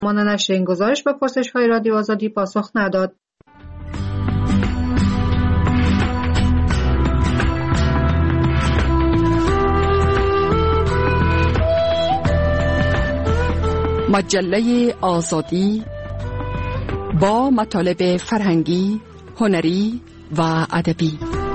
سازمان نشر این گزارش به پرسش‌های رادیو آزادی پاسخ نداد. مجله آزادی با مطالب فرهنگی، هنری و ادبی.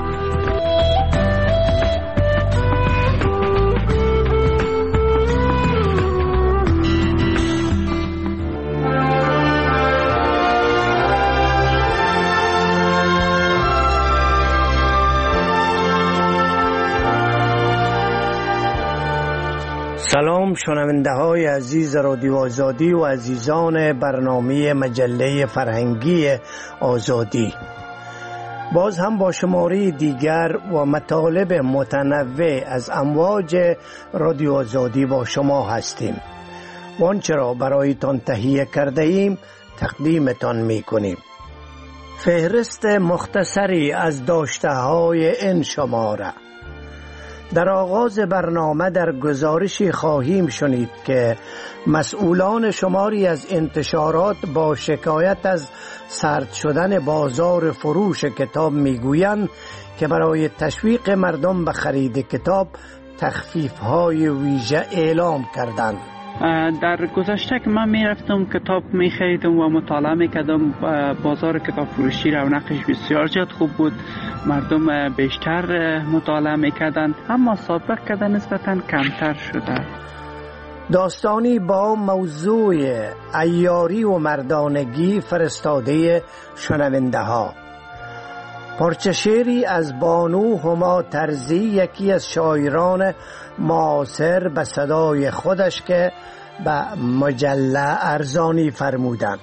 سلام شنونده های عزیز رادیو آزادی و عزیزان برنامه مجله فرهنگی آزادی. باز هم با شماره دیگر و مطالب متنوع از امواج رادیو آزادی با شما هستیم. آنچه را برایتان تهیه کرده ایم تقدیمتان می کنیم. فهرست مختصری از داشته های این شماره. در آغاز برنامه در گزارشی خواهیم شنید که مسئولان شماری از انتشارات با شکایت از سرد شدن بازار فروش کتاب میگویند که برای تشویق مردم به خرید کتاب تخفیف‌های ویژه اعلام کردند. در گذشته که من میرفتم کتاب میخریدم و مطالعه میکردم، بازار کتاب فروشی رونقش بسیار زیاد خوب بود، مردم بیشتر مطالعه میکردند، اما سابق کده نسبتاً کمتر شده. داستانی با موضوع عیاری و مردانگی فرستاده شنونده ها. پارچه شعری از بانو هما ترزی، یکی از شاعران معاصر، به صدای خودش که به مجله ارزانی فرمودند.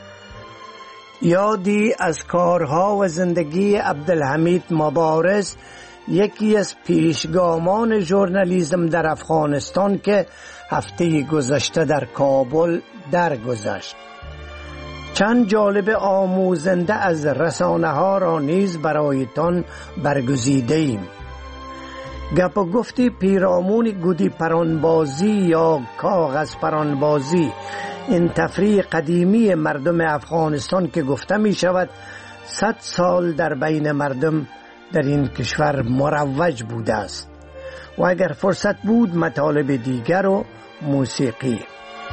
یادی از کارها و زندگی عبدالحمید مبارز، یکی از پیشگامان ژورنالیسم در افغانستان که هفته گذشته در کابل درگذشت. چند جالب آموزنده از رسانه ها را نیز برایتان برگزیده ایم. گپ و گفتی پیرامون گودی پرانبازی یا کاغذ پرانبازی، این تفریح قدیمی مردم افغانستان که گفته می شود 100 سال در بین مردم در این کشور مروج بوده است. و اگر فرصت بود مطالب دیگر و موسیقی.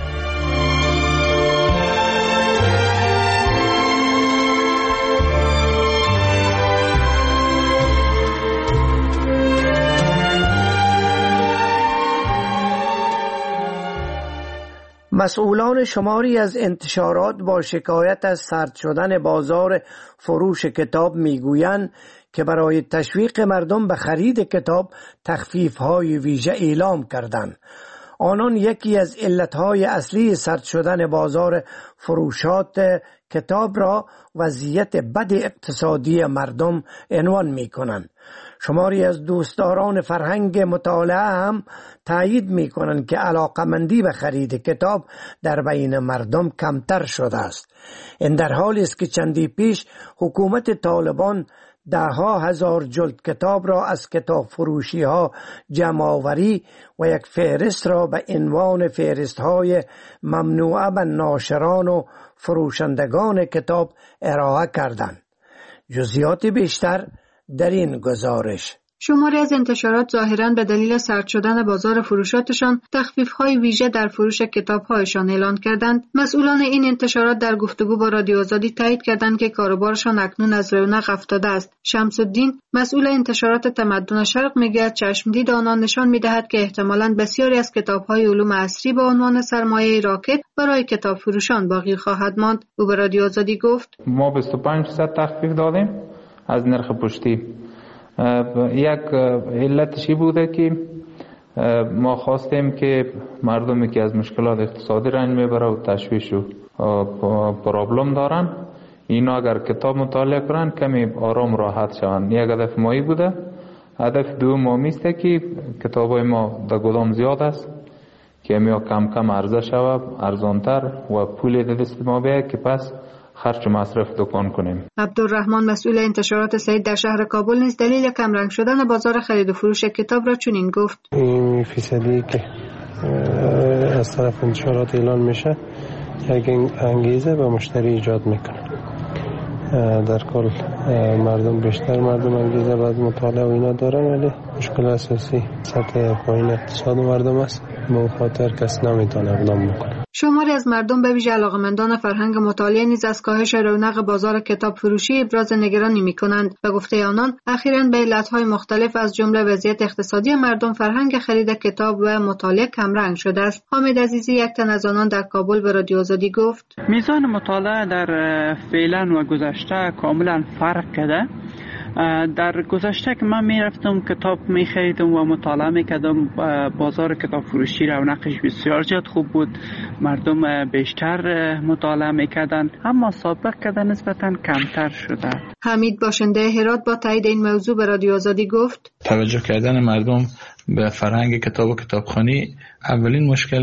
مسئولان شماری از انتشارات با شکایت از سرد شدن بازار فروش کتاب میگویند که برای تشویق مردم به خرید کتاب تخفیف‌های ویژه اعلام کردند. آنان یکی از علتهای اصلی سرد شدن بازار فروشات کتاب را وضعیت بد اقتصادی مردم عنوان می‌کنند. شماری از دوستداران فرهنگ مطالعه هم تایید می‌کنند که علاقمندی به خرید کتاب در بین مردم کمتر شده است. این در حالی است که چندی پیش حکومت طالبان ده‌ها هزار جلد کتاب را از کتاب فروشی ها جمع آوری و یک فهرست را به عنوان فهرست های ممنوعه به ناشران و فروشندگان کتاب ارائه کردند. جزئیات بیشتر در این گزارش. شماری از انتشارات ظاهراً به دلیل سرد شدن بازار فروشاتشان تخفیف‌های ویژه در فروش کتاب‌هایشان اعلان کردند. مسئولان این انتشارات در گفتگو با رادیو آزادی تایید کردند که کاروبارشان اکنون از رونق افتاده است. شمس الدین، مسئول انتشارات تمدن شرق، میگوید چشمدید آنان نشان می‌دهد که احتمالاً بسیاری از کتاب‌های علوم عصری با عنوان سرمایه راکد برای کتاب فروشان باقی خواهد ماند. او به رادیو آزادی گفت: ما 25% تخفیف دادیم از نرخ پشتی. یک علتشی بوده که ما خواستیم که مردمی که از مشکلات اقتصادی رنج میبره و تشویش و پرابلم دارن، اینا اگر کتاب مطالعه کنن کمی آرام راحت شوند. یک هدف مایی بوده. هدف دوم ما میسته که کتابای ما در گدام زیاد است که می کم کم عرضه شود، ارزانتر و پول در دست ما بیاید که پس خرج و مصرف دکان کنیم. عبدالرحمن، مسئول انتشارات سعید در شهر کابل، نیز دلیل کمرنگ شدن بازار خرید و فروش کتاب را چنین گفت: این فیصدی که از طرف انتشارات اعلان میشه یک انگیزه به مشتری ایجاد میکنه. در کل مردم بیشتر انگیزه بعد مطالعه و اینا دارن، ولی مشکل اساسی سطح پایین اقتصاد مردم است. به خاطر کس نمیتونه اقدام بکنه. شماری از مردم به ویژه علاقه‌مندان فرهنگ مطالعه نیز از کاهش رونق بازار کتاب فروشی ابراز نگرانی می‌کنند. به گفته آنان اخیراً به علت‌های مختلف از جمله وضعیت اقتصادی مردم فرهنگ خرید کتاب و مطالعه کمرنگ شده است. حامد عزیزی یک تن از آنان در کابل به رادیو آزادی گفت: میزان مطالعه در فعلا و گذشته کاملا فرق کرده. در گذشته که من میرفتم کتاب میخریدم و مطالعه میکردم، بازار کتاب فروشی رونقش بسیار زیاد خوب بود، مردم بیشتر مطالعه میکردن، اما سابق که نسبتا کمتر شده. حمید باشنده هرات با تایید این موضوع به رادیو آزادی گفت: توجه کردن مردم به فرهنگ کتاب و کتابخوانی اولین مشکل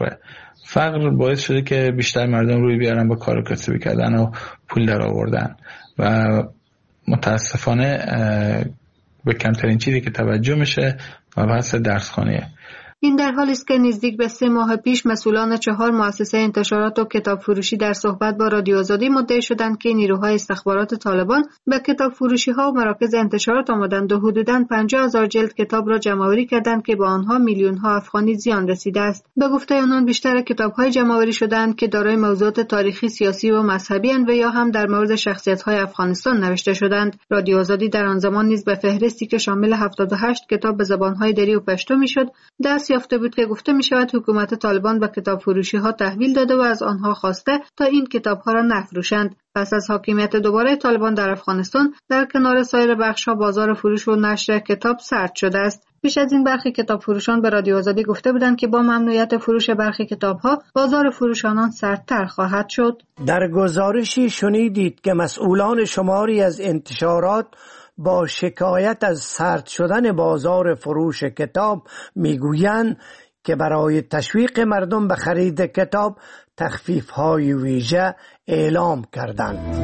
فقر باعث شده که بیشتر مردم روی بیارن با کار کسبی کردن و پول در آوردن و متاسفانه به کمترین چیزی که توجه میشه مبحث درسخوانیه. این در حالی است که نزدیک به 3 ماه پیش مسئولان 4 مؤسسه انتشارات و کتاب فروشی در صحبت با رادیو آزادی مدعی شدند که نیروهای استخبارات طالبان به کتاب فروشی ها و مراکز انتشارات آمدند و حدوداً 50,000 جلد کتاب را جمع‌آوری کردند که با آنها میلیون ها افغانی زیان رسیده است. به گفته آنان بیشتر کتاب های جمع‌آوری شدند که دارای موضوعات تاریخی، سیاسی و مذهبی اند و یا هم در مورد شخصیت های افغانستان نوشته شدند. رادیو آزادی در آن زمان نیز به فهرستی که شامل 78 کتاب به زبان های دری و پشتو میشد دست یافته بود که گفته می شود حکومت طالبان به کتاب فروشی ها تحویل داده و از آنها خواسته تا این کتاب ها را نفروشند. پس از حاکمیت دوباره طالبان در افغانستان در کنار سایر بخش ها بازار فروش و نشر کتاب سرد شده است. پیش از این برخی کتاب فروشان به رادیو آزادی گفته بودند که با ممنوعیت فروش برخی کتاب ها بازار فروش آنان سردتر خواهد شد. در گزارشی شنیدید که مسئولان شماری از انتشارات با شکایت از سرد شدن بازار فروش کتاب میگویند که برای تشویق مردم به خرید کتاب تخفیف‌های ویژه اعلام کردند.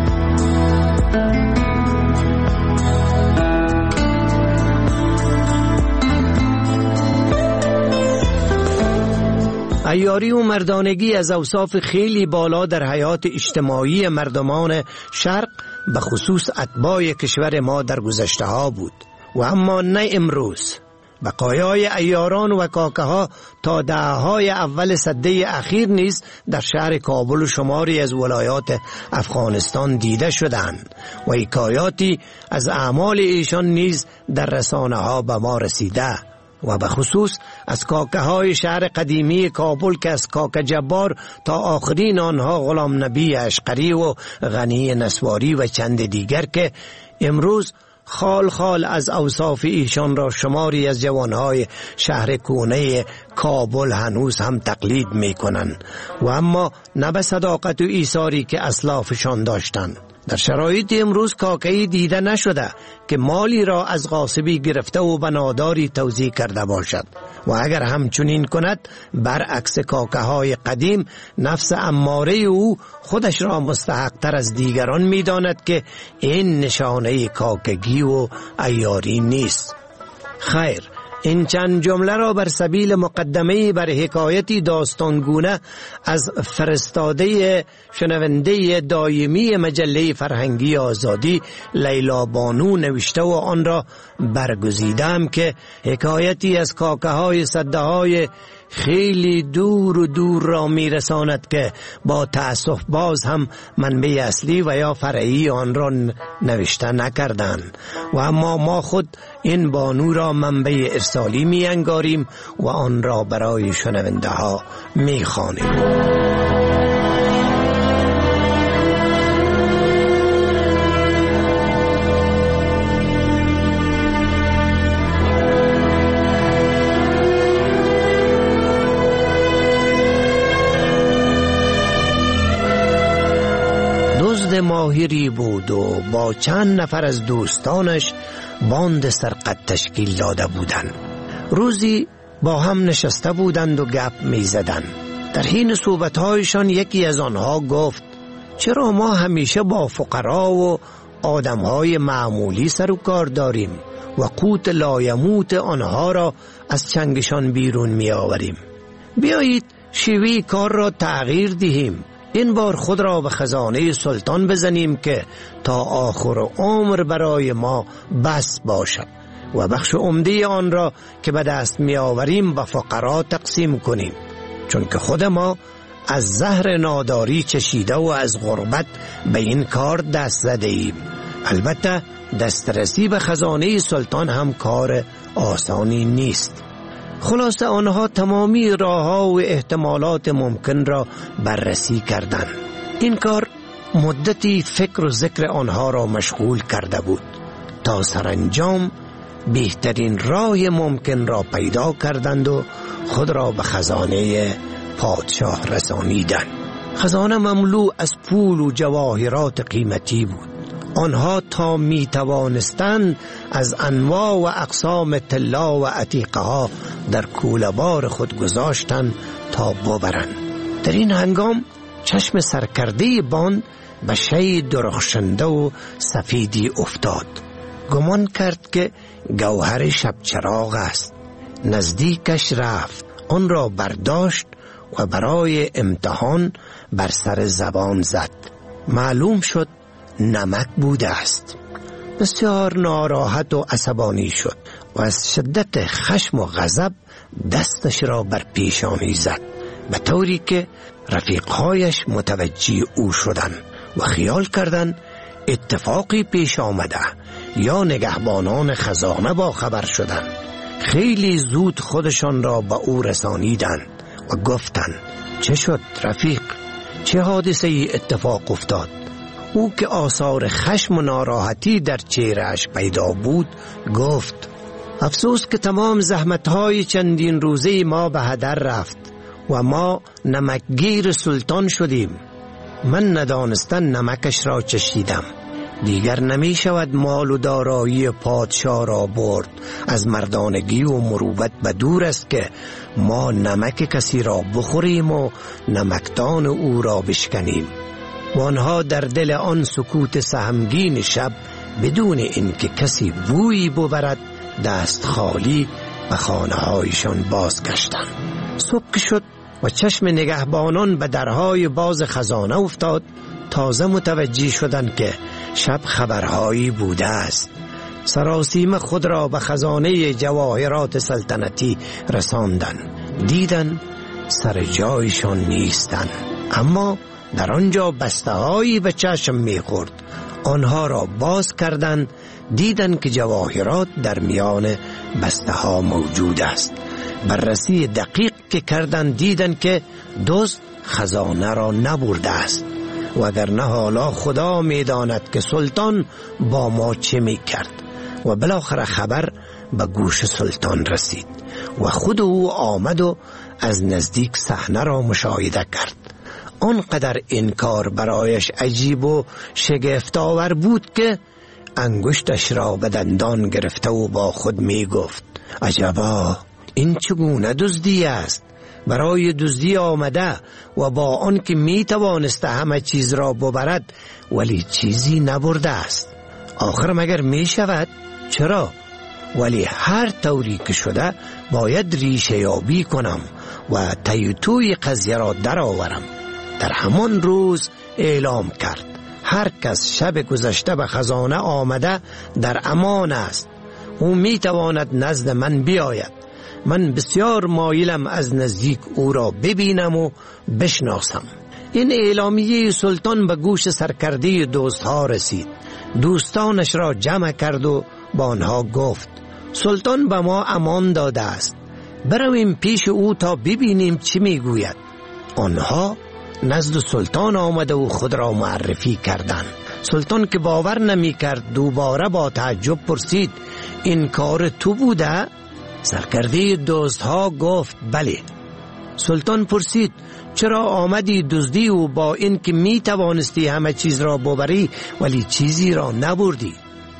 عیاری و مردانگی از اوصاف خیلی بالا در حیات اجتماعی مردمان شرق به خصوص اتباع کشور ما در گذشته ها بود و اما نه امروز. بقایای عیاران و کاکه ها تا دهه‌های اول سده اخیر نیز در شهر کابل و شماری از ولایات افغانستان دیده شدند و حکایاتی از اعمال ایشان نیز در رسانه ها به ما رسیده و به خصوص از کاکه های شهر قدیمی کابل که از کاکه جبار تا آخرین آنها غلام نبی اشقری و غنی نسواری و چند دیگر که امروز خال خال از اوصاف ایشان را شماری از جوانهای شهر کونه کابل هنوز هم تقلید می کنند و اما نه به صداقت و ایثاری که اسلافشان داشتند. در شرایط امروز کاکه‌ای دیده نشده که مالی را از غاصبی گرفته و به ناداری توزیع کرده باشد و اگر همچنین کند برعکس کاکه‌های قدیم نفس اماره او خودش را مستحق تر از دیگران می داند که این نشانه کاکگی و عیاری نیست. خیر، این چند جمله را بر سبیل مقدمه بر حکایتی داستانگونه از فرستاده شنونده دایمی مجله فرهنگی آزادی لیلا بانو نوشته و آن را برگزیدم که حکایتی از کاکه های سده های خیلی دور و دور را میرساند که با تأسف باز هم منبع اصلی و یا فرعی آن را نوشته نکردند و اما ما خود این بانو را منبع ارسالی می انگاریم و آن را برای شنونده ها می خوانیم. ماهری بود و با چند نفر از دوستانش باند سرقت تشکیل داده بودند. روزی با هم نشسته بودند و گپ می زدند. در حین صحبت‌هایشان یکی از آنها گفت: چرا ما همیشه با فقرا و آدم‌های معمولی سر و کار داریم و قوت لایموت آنها را از چنگشان بیرون می آوریم؟ بیایید شیوه کار را تغییر دهیم. این بار خود را به خزانه سلطان بزنیم که تا آخر عمر برای ما بس باشد و بخش عمده آن را که به دست می آوریم به فقرا تقسیم کنیم، چون که خود ما از زهر ناداری چشیده و از غربت به این کار دست زده ایم. البته دسترسی به خزانه سلطان هم کار آسانی نیست. خلاصه آنها تمامی راه‌ها و احتمالات ممکن را بررسی کردند. این کار مدتی فکر و ذکر آنها را مشغول کرده بود تا سرانجام بهترین راه ممکن را پیدا کردند و خود را به خزانه پادشاه رسانیدند. خزانه مملو از پول و جواهرات قیمتی بود. آنها تا می توانستند از انواع و اقسام طلا و عتیقه ها در کوله‌بار خود گذاشتند تا ببرند. در این هنگام چشم سرکرده باند به شی درخشنده و سفیدی افتاد. گمان کرد که گوهر شب چراغ است. نزدیکش رفت، آن را برداشت و برای امتحان بر سر زبان زد. معلوم شد نمک بوده است. بسیار ناراحت و عصبانی شد و از شدت خشم و غضب دستش را بر پیشانی زد، به طوری که رفیقهایش متوجه او شدند و خیال کردند اتفاقی پیش آمده یا نگهبانان خزانه با خبر شدند. خیلی زود خودشان را به او رسانیدند و گفتند چه شد رفیق؟ چه حادثه ای اتفاق افتاد؟ او که آثار خشم و ناراحتی در چهرهش پیدا بود گفت افسوس که تمام زحمتهای چندین روزه ما به هدر رفت و ما نمکگیر سلطان شدیم. من ندانستن نمکش را چشیدم. دیگر نمی شود مال و دارایی پادشاه را برد. از مردانگی و مروت به دور است که ما نمک کسی را بخوریم و نمکدان او را بشکنیم. و آنها در دل آن سکوت سهمگین شب بدون اینکه کسی بویی ببرد دست خالی به خانه هایشان بازگشتند. صبح شد و چشم نگهبانان به درهای باز خزانه افتاد. تازه متوجه شدند که شب خبرهایی بوده است. سراسیمه خود را به خزانه جواهرات سلطنتی رساندند. دیدند سر جایشان نیستند، اما در آنجا بسته‌هایی به چشم می‌خورد. آنها را باز کردند، دیدند که جواهرات در میان بسته‌ها موجود است. بررسی دقیق که کردند دیدند که دزد خزانه را نبرده است، وگرنه حالا خدا می‌داند که سلطان با ما چه می‌کرد. و بالاخره خبر به گوش سلطان رسید و خود او آمد و از نزدیک صحنه را مشاهده کرد. آنقدر این کار برایش عجیب و شگفت‌آور بود که انگشتش را به دندان گرفته و با خود می گفت عجبا، این چگونه دزدی است؟ برای دزدی آمده و با آن که می توانسته همه چیز را ببرد ولی چیزی نبرده است. آخر مگر می شود؟ چرا؟ ولی هر طوری که شده باید ریشه یابی کنم و توی قضیه را در آورم. در همان روز اعلام کرد هر کس شب گذشته به خزانه آمده در امان است. او می تواند نزد من بیاید. من بسیار مایلم از نزدیک او را ببینم و بشناسم. این اعلامیه سلطان به گوش سرکرده دوستها رسید. دوستانش را جمع کرد و با آنها گفت سلطان به ما امان داده است، برویم پیش او تا ببینیم چی میگوید. آنها نزد سلطان آمده و خود را معرفی کردند. سلطان که باور نمی کرد دوباره با تعجب پرسید این کار تو بوده؟ سرکرده دوستها گفت بله. سلطان پرسید چرا آمدی دزدی و با این که می توانستی همه چیز را ببری ولی چیزی را نبردی؟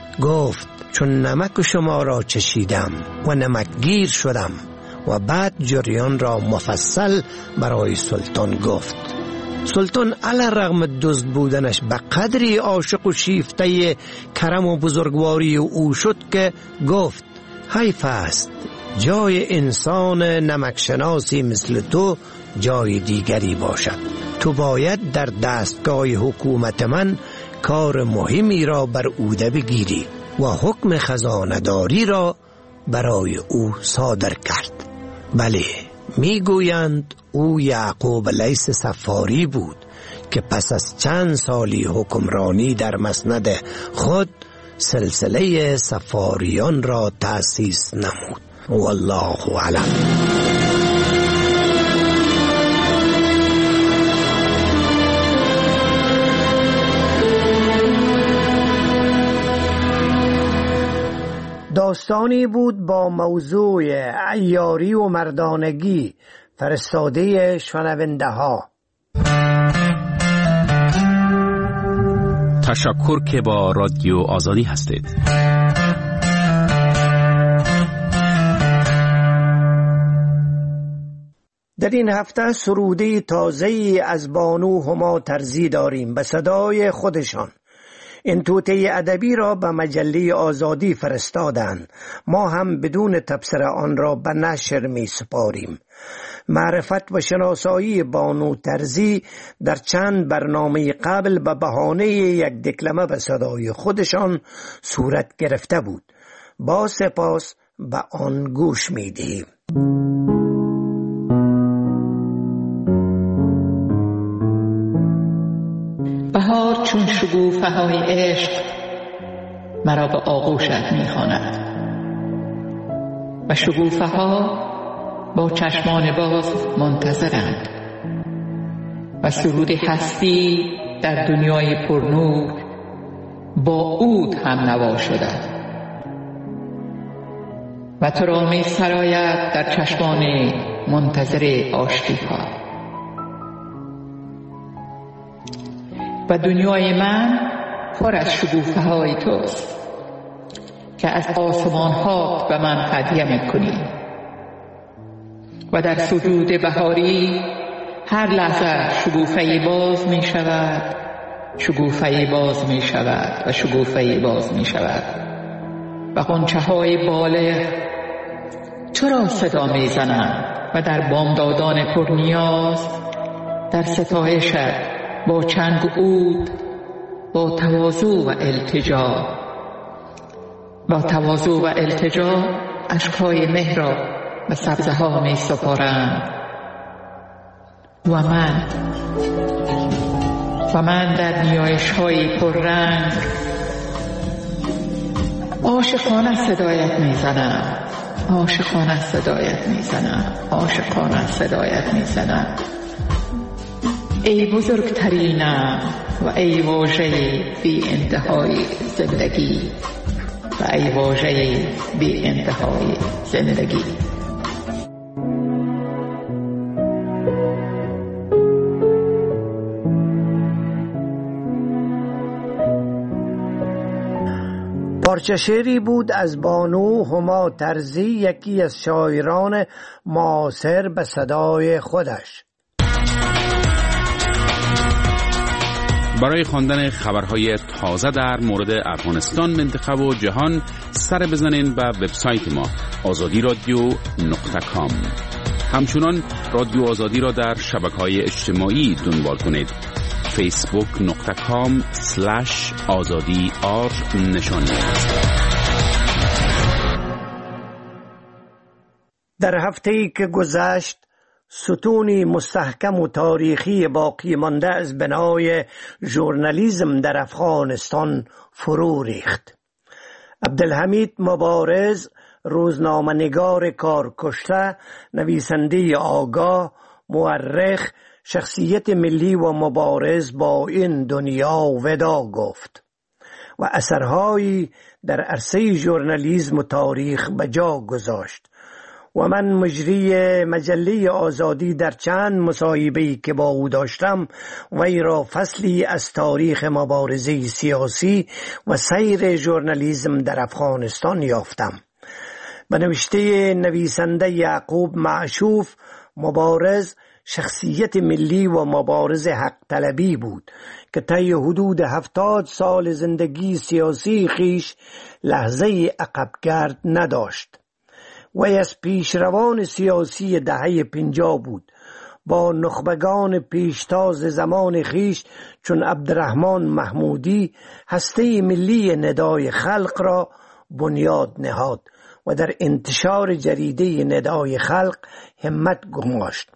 گفت چون نمک شما را چشیدم و نمکگیر شدم. و بعد جریان را مفصل برای سلطان گفت. سلطان علی رغم دزد بودنش به قدری عاشق و شیفته کرم و بزرگواری او شد که گفت حیف است جای انسان نمکشناسی مثل تو جای دیگری باشد. تو باید در دستگاه حکومت من کار مهمی را بر عهده بگیری و حکم خزانه‌داری را برای او صادر کرد. بله، میگویند او یعقوب لیث صفاری بود که پس از چند سالی حکمرانی در مسند خود سلسله صفاریان را تأسیس نمود. والله اعلم. داستانی بود با موضوع عیاری و مردانگی، فرستاده شنونده ها. تشکر که با رادیو آزادی هستید. در این هفته سروده تازه‌ای از بانو هما ترزی داریم به صدای خودشان. این توطئه ادبی را به مجله آزادی فرستادند. ما هم بدون تبصره آن را به نشر می سپاریم. معرفت و شناسایی بانو ترزی در چند برنامه قبل به بهانه یک دکلمه به صدای خودشان صورت گرفته بود. با سپاس به آن گوش می دهیم. بهار چون شگوفه های عشق مرا به آغوشت می‌خواند و شگوفه ها با چشمان باز منتظرند و سرود هستی در دنیای پرنور با عود هم نوا شده و تو را می سراید در چشمان منتظر آشتی ها. و دنیای من پر از شگوفه های توست که از آسمان ها به من هدیه میکنی و در سجود بهاری هر لحظه شگوفه باز می شود، شگوفه باز می شود و شگوفه باز می شود و غنچه های بالغ تو را صدا می زنند و در بامدادان پرنیاز در ستایشت با چنگ عود، با تواضع و التجا اشکهای مهر را به سبزه ها می سپارند و من در نیایش های پررنگ عاشقانه صدایت می زنم، عاشقانه صدایت می زنم، عاشقانه صدایت می زنم. ای بزرگترینم و ای واژه بی انتهای زندگی و ای واژه بی انتهای زندگی. پارچه شعری بود از بانو هما ترزی، یکی از شاعران معاصر به صدای خودش. برای خواندن خبرهای تازه در مورد افغانستان، منطقه و جهان سر بزنین به وبسایت ما azadi.radio.com. همچنان رادیو آزادی را در شبکه‌های اجتماعی دنبال کنید. facebook.com/azadi_r نشانی است. در هفته‌ای که گذشت ستونی مستحکم و تاریخی باقی مانده از بنای ژورنالیسم در افغانستان فرو ریخت. عبدالحمید مبارز، روزنامه‌نگار کارکشته، نویسنده آگاه، مورخ، شخصیت ملی و مبارز با این دنیا ودا گفت و اثرهایی در عرصه ژورنالیسم و تاریخ به جا گذاشت و من مجری مجله آزادی در چند مصاحبه‌ای که با او داشتم وی را فصلی از تاریخ مبارزه سیاسی و سیر ژورنالیسم در افغانستان یافتم. به نوشته نویسنده یعقوب معشوف، مبارز شخصیت ملی و مبارز حق طلبی بود که طی حدود 70 سال زندگی سیاسی خیش لحظه عقبگرد نداشت. وی از پیشروان سیاسی دهه 50 بود. با نخبگان پیشتاز زمان خیش چون عبدالرحمن محمودی هسته ملی ندای خلق را بنیاد نهاد و در انتشار جریده ندای خلق همت گماشت.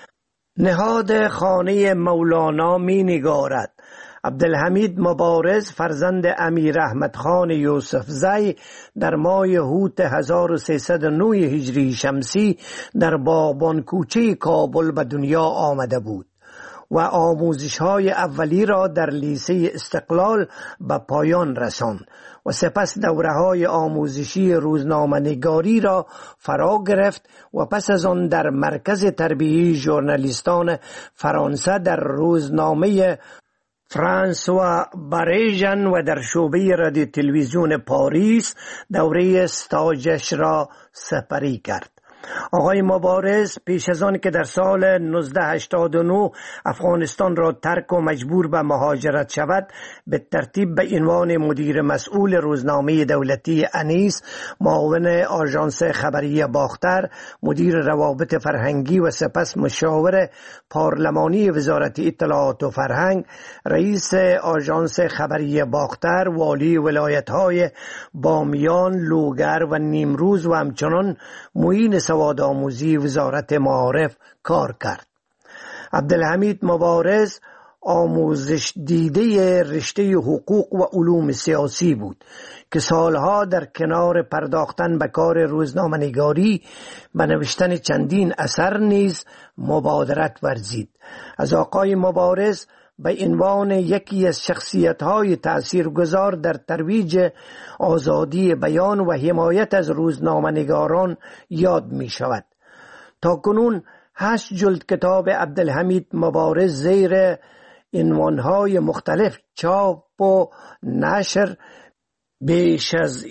نهاد خانه مولانا می نگارد. عبدالحمید مبارز فرزند امیر احمد خان یوسف زی در ماه هوت 1309 هجری شمسی در باغبان کوچه کابل به دنیا آمده بود و آموزش های اولی را در لیسه استقلال به پایان رساند و سپس دوره های آموزشی روزنامه‌نگاری را فرا گرفت و پس از آن در مرکز تربیتی ژورنالیستان فرانسه در روزنامه فرانسوا باریژن و در شعبه رادیو تلویزیون پاریس دوره استاجش را سپری کرد. آقای مبارز پیش از آن که در سال 1989 افغانستان را ترک و مجبور به مهاجرت شود، به ترتیب به عنوان مدیر مسئول روزنامه دولتی انیس، معاون آژانس خبری باختر، مدیر روابط فرهنگی و سپس مشاور پارلمانی وزارت اطلاعات و فرهنگ، رئیس آژانس خبری باختر، والی ولایت‌های بامیان، لوگر و نیمروز و همچنان معین سواد آموزی وزارت معارف کار کرد. عبدالحمید مبارز آموزش دیده رشته حقوق و علوم سیاسی بود که سالها در کنار پرداختن به کار روزنامه‌نگاری به نوشتن چندین اثر نیز مبادرت ورزید. از آقای مبارز به عنوان یکی از شخصیت‌های تأثیرگذار در ترویج آزادی بیان و حمایت از روزنامه‌نگاران یاد می‌شود. تاکنون 8 جلد کتاب عبدالحمید مبارز زیر عنوان‌های مختلف چاپ و نشر، بیش از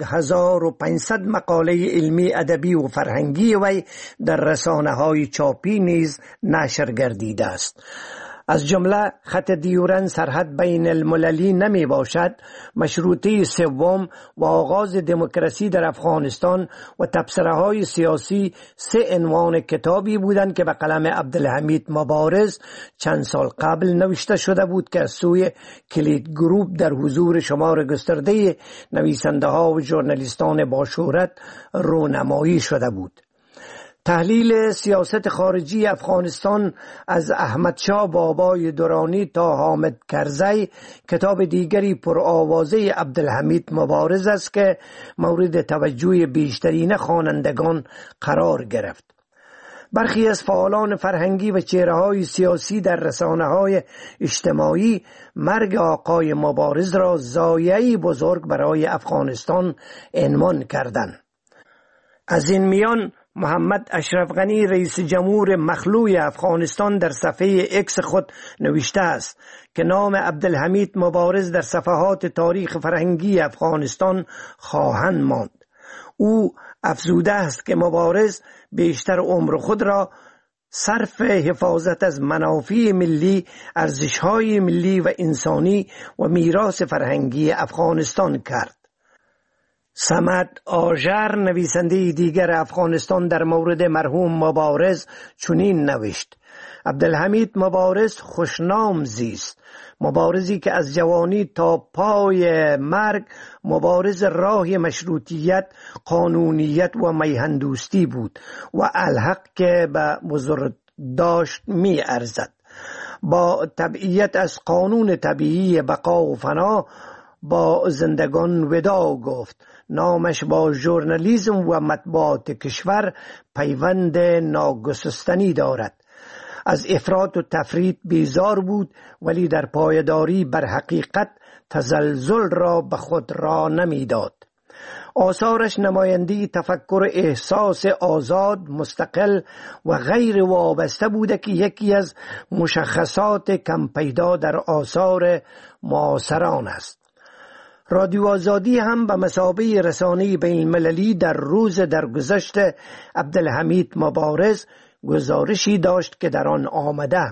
1500 مقاله علمی، ادبی و فرهنگی وی در رسانه‌های چاپی نیز نشر گردیده است. از جمله خط دیورن سرحد بین المللی نمی باشد، مشروطه سوم و آغاز دموکراسی در افغانستان و تبصره های سیاسی 3 عنوان کتابی بودند که به قلم عبدالحمید مبارز چند سال قبل نوشته شده بود که از سوی کلید گروپ در حضور شمار گسترده نویسنده ها و ژورنالیستان با شهرت رونمایی شده بود. تحلیل سیاست خارجی افغانستان از احمدشاه بابای درانی تا حامد کرزی کتاب دیگری پرآوازه عبدالحمید مبارز است که مورد توجه بیشترین خوانندگان قرار گرفت. برخی از فعالان فرهنگی و چهره‌های سیاسی در رسانه‌های اجتماعی مرگ آقای مبارز را ضایعه‌ای بزرگ برای افغانستان عنوان کردند. از این میان محمد اشرف غنی رئیس جمهور مخلوع افغانستان در صفحه اکس خود نوشته است که نام عبدالحمید مبارز در صفحات تاریخ فرهنگی افغانستان خواهند ماند. او افزوده است که مبارز بیشتر عمر خود را صرف حفاظت از منافع ملی، ارزش‌های ملی و انسانی و میراث فرهنگی افغانستان کرد. صمد آژر نویسنده دیگر افغانستان در مورد مرحوم مبارز چنین نوشت: عبدالحمید مبارز خوشنام زیست، مبارزی که از جوانی تا پای مرگ مبارز راه مشروطیت، قانونیت و میهندوستی بود و الحق که به بزرگ داشت می ارزد. با تبعیت از قانون طبیعی بقا و فنا با زندگان وداع گفت. نامش با ژورنالیسم و مطبوعات کشور پیوند ناگسستنی دارد. از افراط و تفریط بیزار بود، ولی در پایداری بر حقیقت تزلزل را به خود را نمیداد. آثارش نماینده تفکر احساس آزاد، مستقل و غیر وابسته بوده که یکی از مشخصات کم پیدا در آثار معاصران است. رادیو آزادی هم به مثابه رسانه بین المللی در روز درگذشت عبدالحمید مبارز گزارشی داشت که در آن آمده: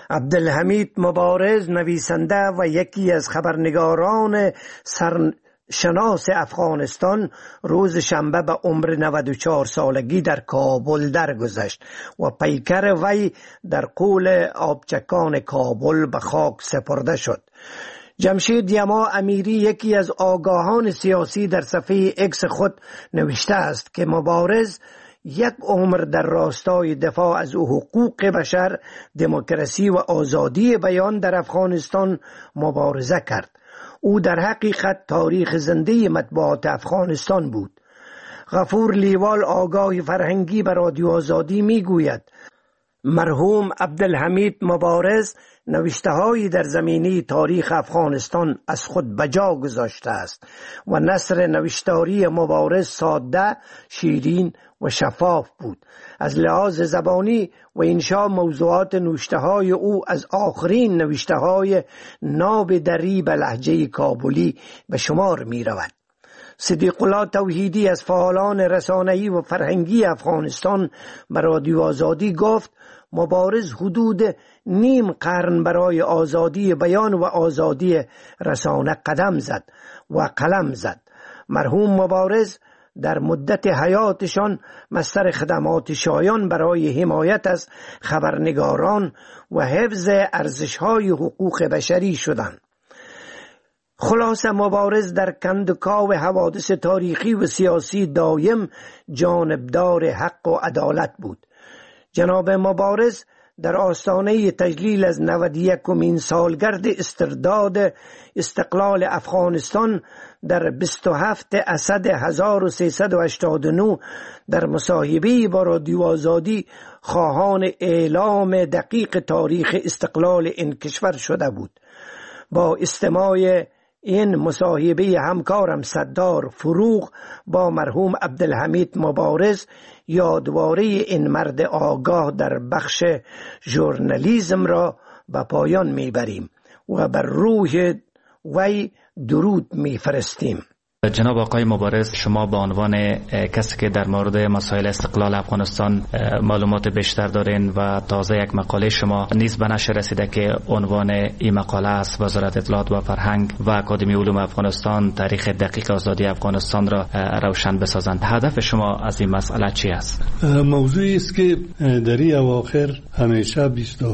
عبدالحمید مبارز نویسنده و یکی از خبرنگاران شناس افغانستان روز شنبه به عمر 94 سالگی در کابل درگذشت و پیکر وی در قول آبچکان کابل به خاک سپرده شد. جمشید یما امیری یکی از آگاهان سیاسی در صفحه اکس خود نوشته است که مبارز یک عمر در راستای دفاع از حقوق بشر، دموکراسی و آزادی بیان در افغانستان مبارزه کرد. او در حقیقت تاریخ زنده مطبوعات افغانستان بود. غفور لیوال آگاه فرهنگی بر رادیو آزادی می گوید مرحوم عبدالحمید مبارز نوشته‌هایی در زمینه تاریخ افغانستان از خود بجا گذاشته است و نثر نوشتاری مبارز ساده، شیرین و شفاف بود. از لحاظ زبانی و انشاء موضوعات نوشته‌های او از آخرین نوشته‌های ناب دری به لهجه کابلی به شمار می رود. صدیق الله توحیدی از فعالان رسانه‌ای و فرهنگی افغانستان به رادیو آزادی گفت مبارز حدود نیم قرن برای آزادی بیان و آزادی رسانه قدم زد و قلم زد. مرحوم مبارز در مدت حیاتشان مصدر خدمات شایان برای حمایت از خبرنگاران و حفظ ارزش‌های حقوق بشری شدند. خلاصه مبارز در کندکاو حوادث تاریخی و سیاسی دایم جانبدار حق و عدالت بود. جناب مبارز در آستانه تجلیل از 91مین سالگرد استرداد استقلال افغانستان در 27 اسد 1389 در مصاحبه‌ای با رادیو آزادی خواهان اعلام دقیق تاریخ استقلال این کشور شده بود. با استماع این مصاحبه همکارم صدار فروغ با مرحوم عبدالحمید مبارز یادواره این مرد آگاه در بخش ژورنالیسم را به پایان میبریم و بر روح وی درود میفرستیم. جناب آقای مبارز، شما به عنوان کسی که در مورد مسائل استقلال افغانستان معلومات بیشتر دارین و تازه یک مقاله شما نیز به نشر رسیده که عنوان این مقاله است وزارت اطلاعات و فرهنگ و اکادمی علوم افغانستان تاریخ دقیق آزادی افغانستان را روشن بسازند. هدف شما از این مسئله چی است؟ موضوعی است که در این اواخر همیشه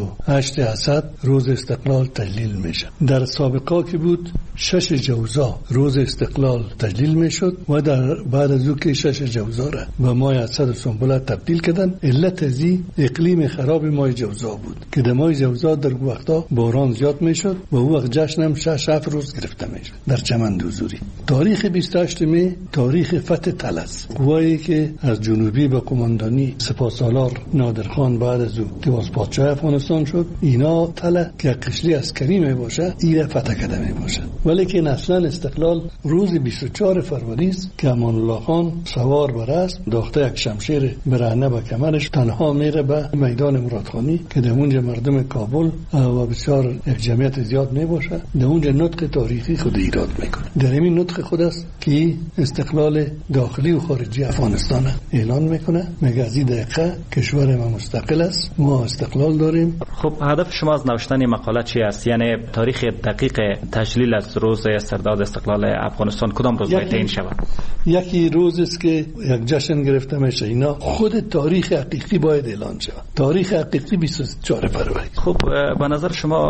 28 اسد روز استقلال تجلیل میشه. در سابقه که بود 6 جوزا روز استقلال تجلیل میشد و در بعد از که 6 جوزا را به ماه اسد و سنبله تبدیل کردن. علت ازی اقلیم خراب ماه جوزا بود که در ماه جوزا در وقتا باران زیاد میشد و او وقت جشن هم 6 روز گرفته میشد در چمن دوزوری. تاریخ 28 می تاریخ فتح طلس، قوایی که از جنوبی به قماندانی سپاسالار نادرخان بعد از او که باز پادشاه افغانستان شد، اینا طلع که قشلی عسکری می باشه ایره فتح کرده می باشه. ولی که اصلا استقلال روز 24 فروری است که امان الله خان سوار بر اسب داخته یک شمشیر برهنه به کمرش تنها میره به میدان مرادخانی که در اونجا مردم کابل و بسیار یک جمعیت زیاد میباشه، در اونجا نطق تاریخی خود ایراد میکنه. در این نطق خود است که استقلال داخلی و خارجی افغانستان اعلان میکنه، میگه از این دقیقه کشور ما مستقل است، ما استقلال داریم. خب هدف شما از نوشتن این مقاله چی است؟ یعنی تاریخ دقیق تجلیل از روز استرداد استقلال افغانستان کدام روز باید تعیین شود؟ یکی روز است که یک جشن گرفته میشه. اینا خود تاریخ حقیقی باید اعلان شود. تاریخ حقیقی 24 فروری. خب به نظر شما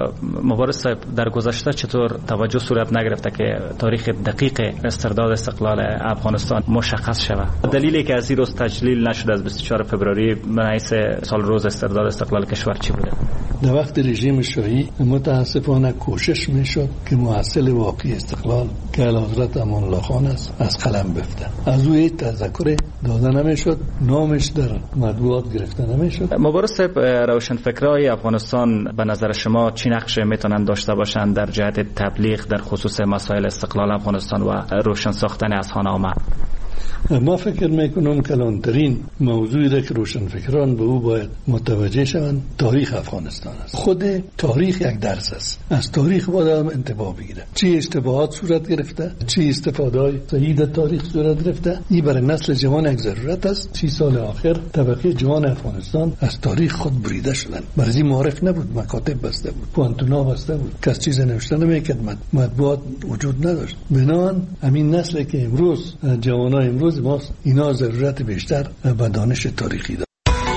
مبارز صاحب در گذشته چطور توجه صورت نگرفته که تاریخ دقیق استرداد استقلال افغانستان مشخص شود؟ دلیلی که از این روز تجلیل نشد از 24 فوریه به حیث سال روز استرداد استقلال کشور چی بوده؟ در وقت رژیم شاهی متاسفانه کوشش میشد که محصل واقعی استقلال که اعلیحضرت امان الله خان است از قلم بفته. از او تذکر داده نمیشد، نامش در مطبوعات گرفته نمیشد. مبارز صاحب، روشنفکرای افغانستان به نظر شما چی نقش میتونن داشته باشند در جهت تبلیغ در خصوص مسائل استقلال افغانستان و روشن ساختن اذهان عامه؟ ما فکر میکنم کلانترین موضوعی را که روشنفکران به او باید متوجه شوند تاریخ افغانستان است. خود تاریخ یک درس است. از تاریخ باید آدم انتباه بگیره. چه اشتباهات صورت گرفته، چه استفاده‌های صحیح در تاریخ صورت گرفته. این برای نسل جوان یک ضرورت است. 30 سال آخر طبقه جوان افغانستان از تاریخ خود بریده شدند. برای معرف نبود، مکاتب بسته بود، پوانتونا بسته بود، کس چیز نوشته نمیکرد، مطبوعات وجود نداشت. بنابراین همین نسل که امروز جوانای امروز ماست، اینا ضرورت بیشتر به دانش تاریخی دارند.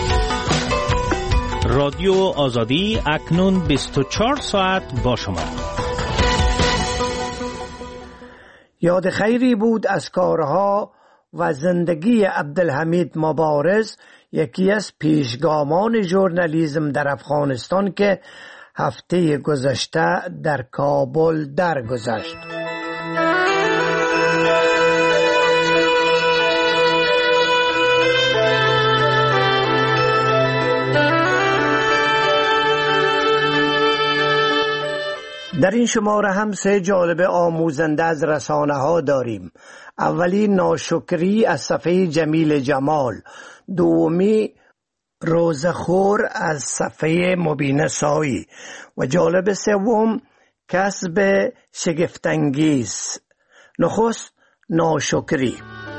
رادیو آزادی اکنون 24 ساعت با شما. یاد خیری بود از کارها و زندگی عبدالحمید مبارز، یکی از پیشگامان ژورنالیسم در افغانستان که هفته گذشته در کابل درگذشت. در این شماره هم 3 جالب آموزنده از رسانه ها داریم. اولی ناشکری از صفحه جمیل جمال، دومی روزخور از صفحه مبینه سایی و جالب سوم کسب شگفت‌انگیز. نخست ناشکری.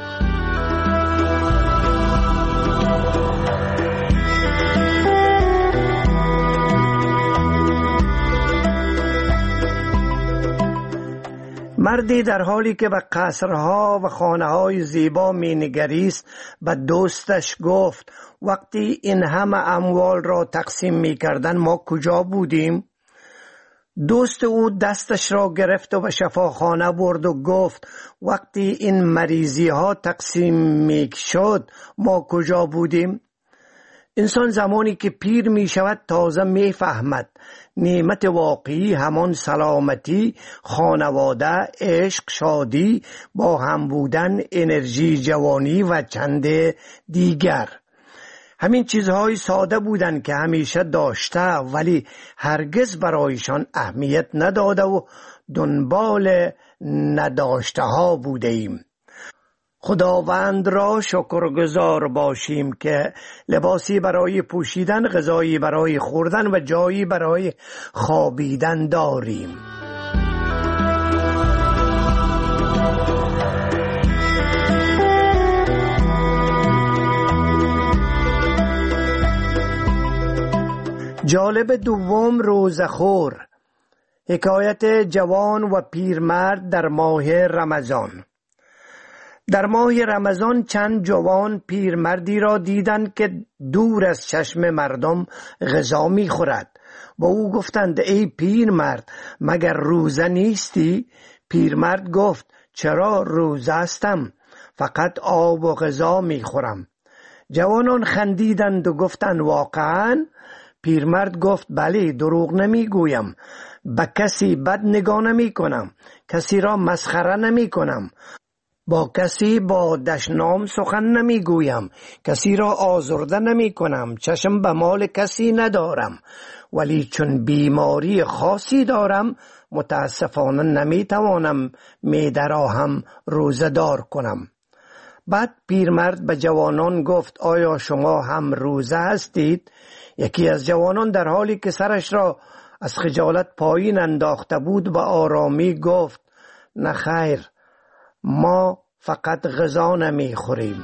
مردی در حالی که به قصرها و خانه‌های زیبا می‌نگریست به دوستش گفت وقتی این همه اموال را تقسیم می‌کردند ما کجا بودیم؟ دوست او دستش را گرفت و به شفاخانه برد و گفت وقتی این مریضی‌ها تقسیم می‌شد ما کجا بودیم؟ انسان زمانی که پیر می شود تازه می فهمد نعمت واقعی همان سلامتی، خانواده، عشق، شادی، با هم بودن، انرژی، جوانی و چند دیگر. همین چیزهای ساده بودند که همیشه داشته ولی هرگز برایشان اهمیت نداده و دنبال نداشته ها بوده ایم. خداوند را شکرگزار باشیم که لباسی برای پوشیدن، غذایی برای خوردن و جایی برای خوابیدن داریم. جالب دوم روزخور، حکایت جوان و پیرمرد در ماه رمضان. در ماه رمضان چند جوان پیرمردی را دیدند که دور از چشم مردم غذا می خورد. با او گفتند ای پیرمرد مگر روزه نیستی؟ پیرمرد گفت چرا روزه هستم، فقط آب و غذا می خورم. جوانان خندیدند و گفتند واقعا؟ پیرمرد گفت بله، دروغ نمی گویم. به کسی بد نگاه نمی کنم، کسی را مسخره نمی کنم، با کسی با دشنام سخن نمی گویم، کسی را آزرده نمی کنم، چشم به مال کسی ندارم، ولی چون بیماری خاصی دارم متاسفانه نمی توانم معده را هم روزه دار کنم. بعد پیرمرد به جوانان گفت آیا شما هم روزه هستید؟ یکی از جوانان در حالی که سرش را از خجالت پایین انداخته بود به آرامی گفت نه خیر، ما فقط غذا نمی خوریم.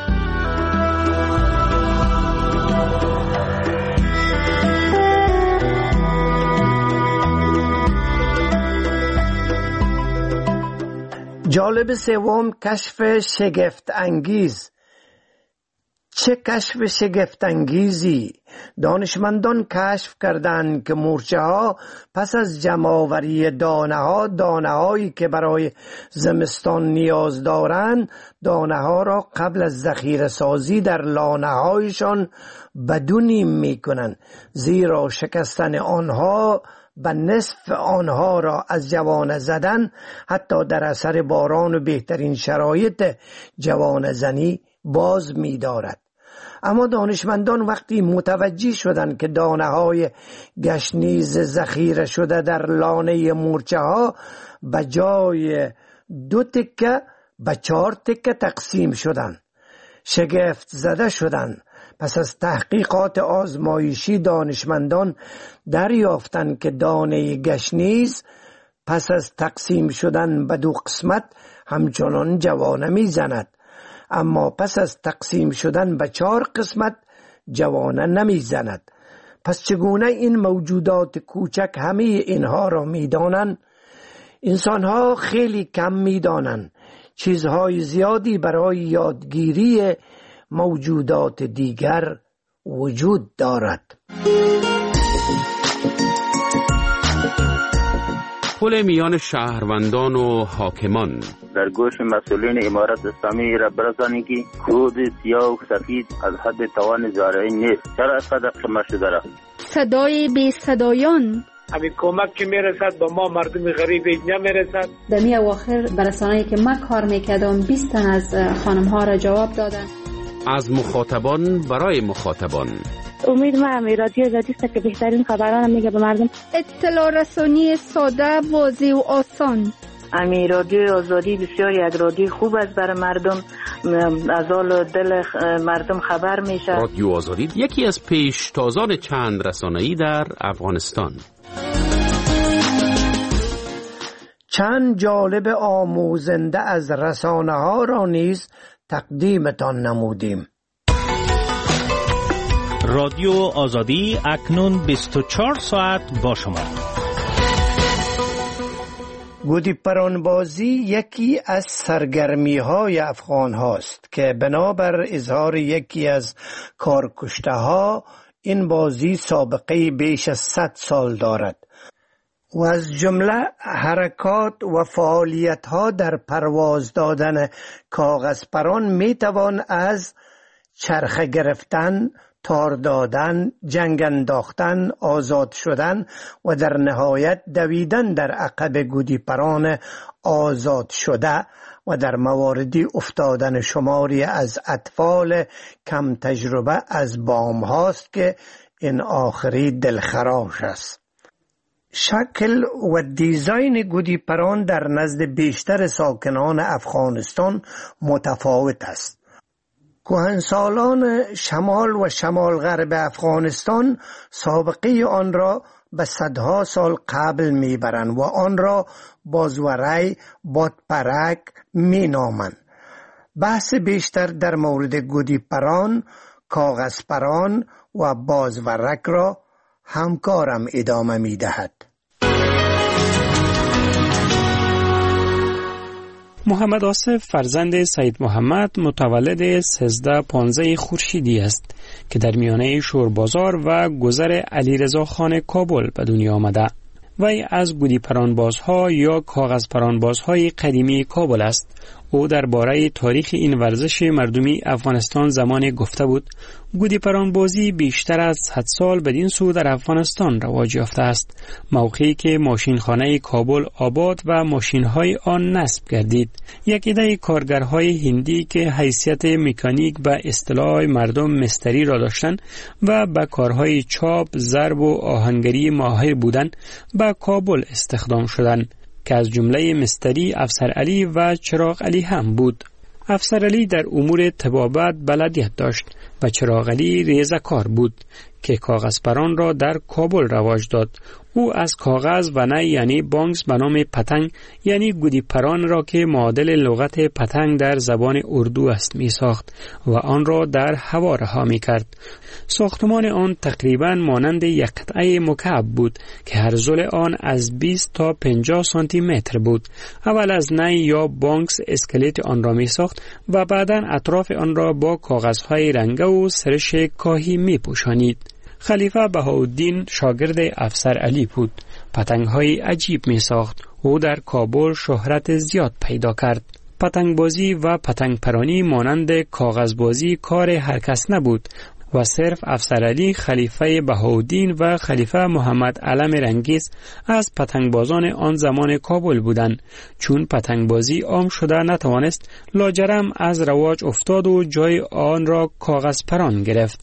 جالب سوم کشف شگفت انگیز. چه کشف شگفت انگیزی! دانشمندان کشف کردند که مورچه ها پس از جمع‌آوری دانه هایی که برای زمستان نیاز دارند، دانه ها را قبل از ذخیره سازی در لانه هایشان بدونیم می کنند، زیرا شکستن آنها به نصف آنها را از جوانه زدن حتی در اثر باران و بهترین شرایط جوانه زنی باز می دارد. اما دانشمندان وقتی متوجه شدند که دانه های گشنیز ذخیره شده در لانه مورچه ها به جای 2 تکه به 4 تکه تقسیم شدند. شگفت زده شدند. پس از تحقیقات آزمایشی دانشمندان دریافتند که دانه گشنیز پس از تقسیم شدن به 2 قسمت همچنان جوانه میزند، اما پس از تقسیم شدن به 4 قسمت جوانه نمیزند. پس چگونه این موجودات کوچک همه اینها را میدانند؟ انسانها خیلی کم میدانند. چیزهای زیادی برای یادگیری موجودات دیگر وجود دارد. پل میان شهروندان و حاکمان. در گوش مسئولین امارت اسلامی را برسانید که کود سیاه و سفید از حد توان زارعین نیست. چرا اینقدر خمه شده را؟ صدای بی صدایان. همین کمک که میرسد با ما مردم غریب نمیرسد. در می اواخر برسانه‌ای که من کار میکردم 20 تن از خانم ها را جواب دادن. از مخاطبان برای مخاطبان. امید ما رادیو آزادی است که بهترین خبران میگه به مردم. اطلاع رسانی ساده، واضح و آسان. رادیو آزادی بسیار یک رادیو خوب است برای مردم، از حال دل مردم خبر میشه. رادیو آزادی یکی از پیشتازان چند رسانه‌ای در افغانستان. چند جالب آموزنده از رسانه ها را نیز تقدیمتان نمودیم. رادیو آزادی اکنون 24 ساعت با شما. گودی پرانبازی یکی از سرگرمی های افغان هاست که بنابر اظهار یکی از کارکشته ها این بازی سابقه بیش از 100 سال دارد و از جمله حرکات و فعالیت ها در پرواز دادن کاغذ پران می توان از چرخه گرفتن، تار دادن، جنگ انداختن، آزاد شدن و در نهایت دویدن در عقب گودی پران آزاد شده و در مواردی افتادن شماری از اطفال کم تجربه از بام هاست که این آخری دلخراش است. شکل و دیزاین گودی پران در نزد بیشتر ساکنان افغانستان متفاوت است. کهنسالان شمال و شمال غرب افغانستان سابقه آن را به صدها سال قبل میبرند و آن را بازوری، بادپرک مینامند. بحث بیشتر در مورد گودی پران، کاغذ پران و بازورک را همکارم ادامه میدهد. محمد آصف فرزند سید محمد متولد 1315 خورشیدی است که در میانه شوربازار و گذر علیرضا خان کابل به دنیا آمده. وی از گودی پرانبازها یا کاغذ پرانبازهای قدیمی کابل است. او درباره تاریخ این ورزش مردمی افغانستان زمان گفته بود: گودی پرانبازی بیشتر از 100 سال بدین سو در افغانستان رواج یافته است، موقعی که ماشینخانه کابل آباد و ماشینهای آن نصب گردید. یک عده کارگرهای هندی که حیثیت مکانیک به اصطلاح مردم مستری را داشتند و به کارهای چاپ، ضرب و آهنگری ماهر بودند به کابل استخدام شدند که از جمله مستری افسر علی و چراغ علی هم بود. افسر علی در امور طبابت بلدیت داشت و چراغ علی ریزه‌کار بود که کاغذ پران را در کابل رواج داد. او از کاغذ و نه یعنی بانگز به نام پتنگ یعنی گودی پران را که معادل لغت پتنگ در زبان اردو است می ساخت و آن را در هوا رها می کرد. ساختمان آن تقریبا مانند یک قطعه مکعب بود که هر ضلع آن از 20 تا 50 سانتی متر بود. اول از نی یا بانگز اسکلت آن را می ساخت و بعدا اطراف آن را با کاغذهای رنگه و سرش کاهی می پوشانید. خلیفه بهاءالدین شاگرد افسر علی بود. پتنگ‌های عجیب می ساخت. او در کابل شهرت زیاد پیدا کرد. پتنگبازی و پتنگ پرانی مانند کاغذبازی کار هر کس نبود و صرف افسر علی، خلیفه بهاءالدین و خلیفه محمد علم رنگیز از پتنگبازان آن زمان کابل بودند. چون پتنگبازی عام شده نتوانست، لاجرم از رواج افتاد و جای آن را کاغذ پران گرفت.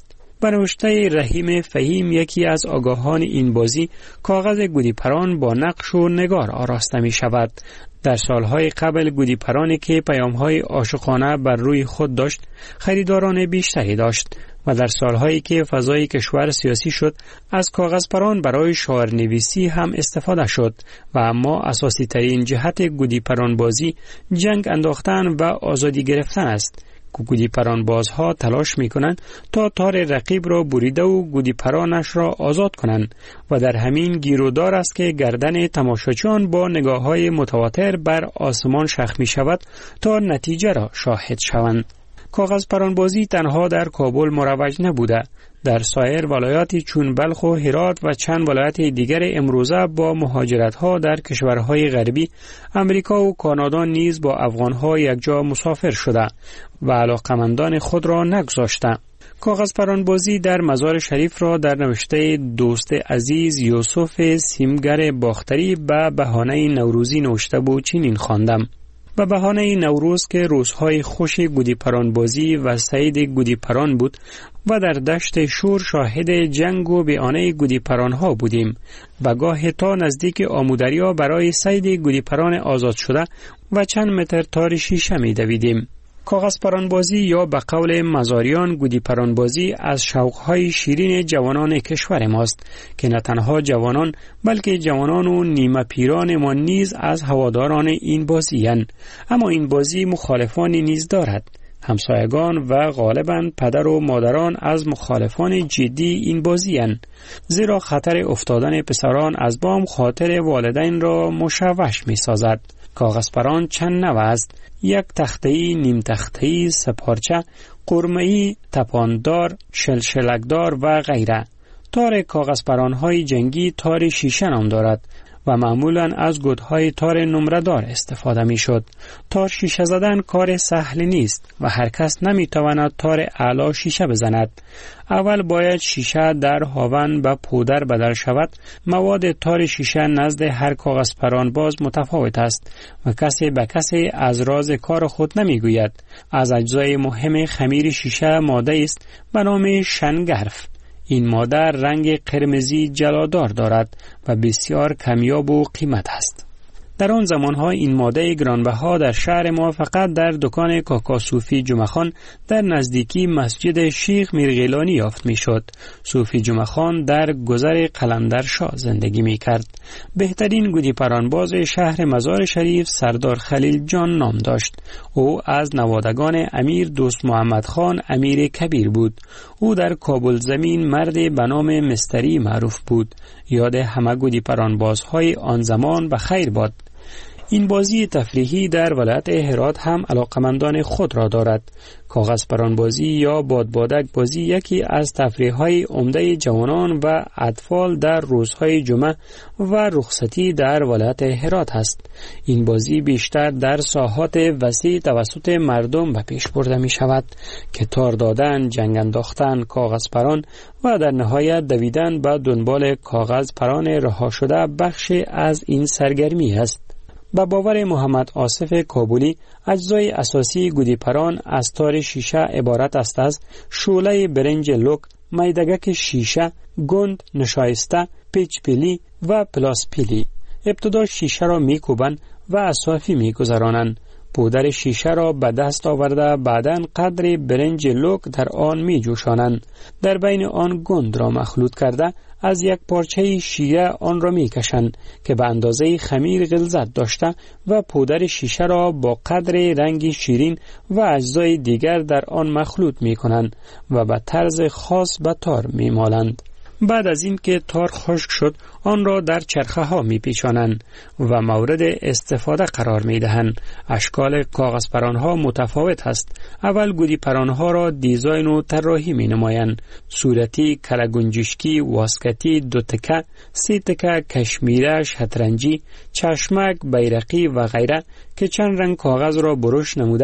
به نوشته رحیم فهیم، یکی از آگاهان این بازی، کاغذ گودی پران با نقش و نگار آراسته می شود. در سالهای قبل گودی پرانی که پیام‌های عاشقانه بر روی خود داشت خریداران بیشتری داشت و در سالهایی که فضای کشور سیاسی شد از کاغذ پران برای شعرنویسی هم استفاده شد و اما اساسی ترین جهت گودی پران بازی جنگ انداختن و آزادی گرفتن است. گودی پران بازها تلاش می کنند تا تار رقیب را بریده و گودی پرانش را آزاد کنند و در همین گیرودار است که گردن تماشاچیان با نگاه های متواتر بر آسمان شخ می شود تا نتیجه را شاهد شوند. کاغذ پران بازی تنها در کابل مروج نبوده. در سایر ولایاتی چون بلخ و هرات و چند ولایت دیگر امروزه با مهاجرت‌ها در کشورهای غربی، امریکا و کانادا نیز با افغان‌ها یکجا مسافر شده و علاقمندان خود را نگذاشته. کاغذ پران بازی در مزار شریف را در نوشته دوست عزیز یوسف سیمگر باختری به بهانه نوروزی نوشته بود چنین خواندم: به بهانه نوروز که روزهای خوش گودی پران بازی و سعید گودی پران بود و در دشت شور شاهد جنگ و بیانه گودی پران ها بودیم و گاه تا نزدیک آمودریا برای سعید گودی پران آزاد شده و چند متر تار شیشه می دویدیم. کاغذ پران بازی یا به قول مزاریان گودی پران بازی از شوقهای شیرین جوانان کشور ماست که نه تنها جوانان بلکه جوانان و نیمه پیران ما نیز از هواداران این بازی هستند. اما این بازی مخالفانی نیز دارد. همسایگان و غالباً پدر و مادران از مخالفان جدی این بازی هستند، زیرا خطر افتادن پسران از بام خاطر والدین را مشوش می سازد. کاغذ پران چند نوع است: یک تخته‌ای، نیم تخته‌ای، سپارچه، قرمه‌ای، تپاندار، شلشلکدار و غیره. تار کاغذ پران‌های جنگی تار شیشه نام دارد و معمولاً از گودهای تار نمره‌دار استفاده می‌شد. تار شیشه زدن کار سهل نیست و هر کس نمی‌تواند تار اعلی شیشه بزند. اول باید شیشه در هاون به پودر بدل شود. مواد تار شیشه نزد هر کاغذ پران باز متفاوت است و کسی به کسی از راز کار خود نمی‌گوید. از اجزای مهم خمیر شیشه ماده است به نام شنگرف. این ماده رنگ قرمزی جلادار دارد و بسیار کمیاب و قیمت است. در آن زمانها این ماده گرانبها در شهر ما فقط در دکان کاکا صوفی جمعخان در نزدیکی مسجد شیخ میرغیلانی یافت میشد. صوفی جمعخان در گذر قلندرشاه زندگی میکرد. بهترین گودی پرانباز شهر مزار شریف سردار خلیل جان نام داشت. او از نوادگان امیر دوست محمد خان امیر کبیر بود. او در کابل زمین مرد به نام مستری معروف بود. یاد همه گودی پرانبازهای آن زمان به خیر باد. این بازی تفریحی در ولایت هرات هم علاقمندان خود را دارد. کاغذ پران بازی یا بادبادک بازی یکی از تفریح‌های عمده جوانان و اطفال در روزهای جمعه و رخصتی در ولایت هرات است. این بازی بیشتر در ساحات وسیع توسط مردم به پیش برده می شود که تار دادن، جنگ انداختن، کاغذ پران و در نهایت دویدن به دنبال کاغذ پران رها شده بخش از این سرگرمی است. با باور محمد آصف کابلی، اجزای اساسی گودی پران از تار شیشه عبارت است از شعله برنج لوک، میدگک شیشه، گند نشایسته، پیچ پیلی و پلاس پیلی. ابتدا شیشه را میکوبند و از صافی میگذرانند. پودر شیشه را به دست آورده بعداً قدر برنج لوک در آن می جوشانند. در بین آن گند را مخلوط کرده از یک پارچه شیره آن را می کشند که به اندازه خمیر غلظت داشته و پودر شیشه را با قدر رنگ شیرین و اجزای دیگر در آن مخلوط می کنند و به طرز خاص به تار می مالند. بعد از این که تار خشک شد آن را در چرخه ها می پیچانند و مورد استفاده قرار می دهند. اشکال کاغذ پران ها متفاوت است. اول گودی پران ها را دیزاین و طراحی می نمایند. صورتی، کلگنجشکی، واسکتی، دو تکه، سی تکه، کشمیره، شطرنجی، چشمک، بیرقی و غیره که چند رنگ کاغذ را برش نموده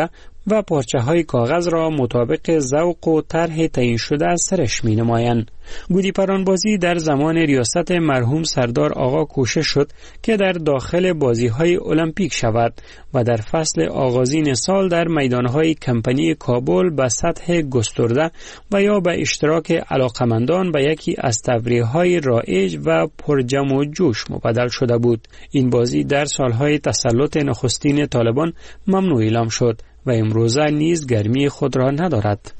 و پارچه های کاغذ را مطابق ذوق و طرح تعیین شده از سرش می نمایند. گودی پرانبازی در زمان ریاست مرحوم سردار آقا کوشش شد که در داخل بازی های المپیک شود و در فصل آغازین سال در میدانهای کمپانی کابل به سطح گسترده و یا به اشتراک علاقمندان به یکی از تفریح‌های رایج و پرجم و جوش مبدل شده بود. این بازی در سالهای تسلط نخستین طالبان ممنوع اعلام شد و امروزه نیز گرمی خود را ندارد.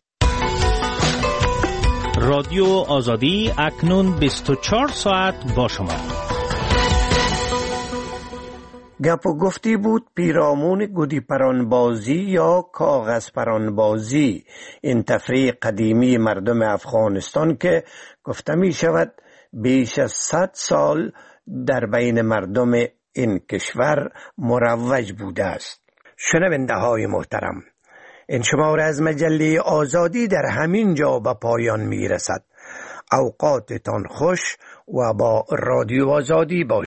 رادیو آزادی اکنون 24 ساعت با شما. گپ و گفتی بود پیرامون گودی پرانبازی یا کاغذ پرانبازی، این تفریح قدیمی مردم افغانستان که گفته می شود بیش از 100 سال در بین مردم این کشور مروج بوده است. شنونده های محترم، این شماره از مجله آزادی در همین جا به پایان می رسد. اوقاتتان خوش و با رادیو آزادی باشید.